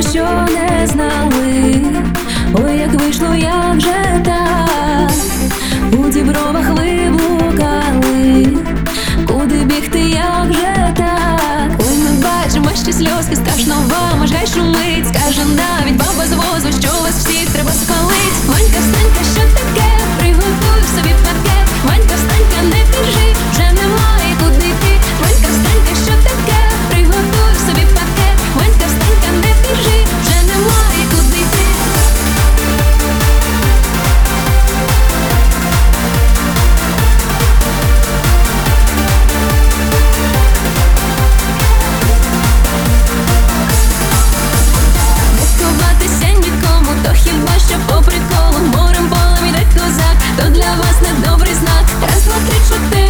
що не знали. Ой, як вийшло, як же так, у дібровах ви блукали, куди бігти, як же так. Ой, ми бачимо, що сльозки страшно вам, аж гай шумить. Скаже навіть баба з возу, що вас всіх треба спалить. Ванька, встанька, що таке? Приготуй собі пакет. Ванька, встанька, не біжи, вже немає куди йти. Ванька, встанька, що таке? Приготуй собі пакет. Ванька, встанька, не біжи, вже немає куди йти. То хіба що по приколу, морем полем іде козак, то для вас недобрий знак. Раз, два, три, чотири.